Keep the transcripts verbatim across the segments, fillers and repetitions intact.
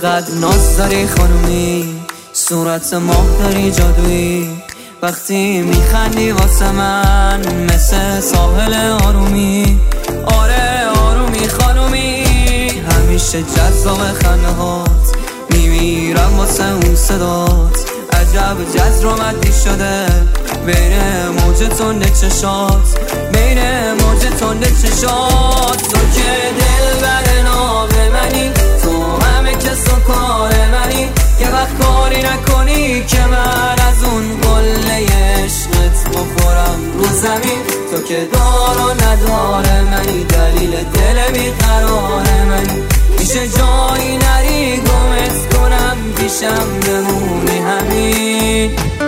چقدر ناز داری خانومی، صورت ماه داری جادویی، وقتی میخندی واسه من مثل ساحل آرومی. آره آرومی خانومی، همیشه جذاب خنده هات، میمیرم واسه اون صدات. عجب جذرامتی شده بین موج تند چشات، بین موج تند چشات. تو که دل بر ناب منی، تو همه کس و کار منی، یه وقت کاری نکنی که من از اون قله عشقت بخورم رو زمین. تو که دار و ندار منی، دلیل دل بیقرار منی، میشه جایی نری گمت کنم، پیشم بمونی همین.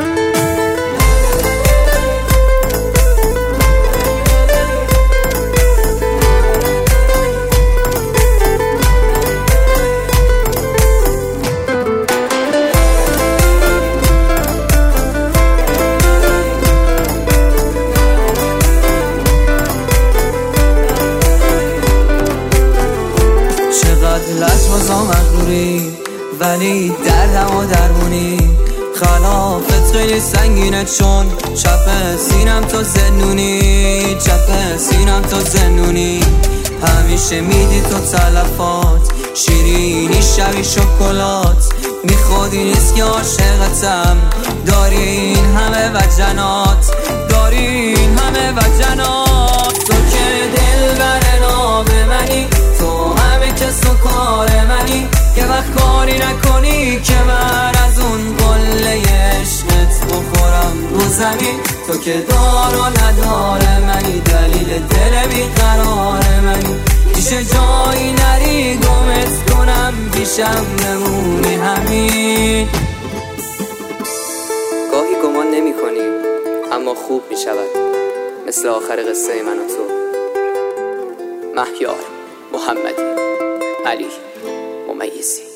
لجبازا مغروری ولی دردم و درمونی، خلافت خیلی سنگینه چون چپ سینم تو زنونی، چپ سینم تو زنونی. همیشه میدی تو تلفات، شیرینی شبی شکلات، بی خودی نیست که عاشقتم، داری این همه وجنات، داری این همه وجنات. تو که دل بر ناب منی، تو همه کس و کار منی، یه وقت کاری نکنی که من از اون قله عشقت بخورم رو زمین. تو که دار و ندار منی، دلیل دل بیقرار منی، میشه جایی نری گمت کنم، پیشم نمونی همین. گاهی گمان نمی کنیم اما خوب می شود، مثل آخر قصه من و تو. مهیار محمدی، علی ممیزی.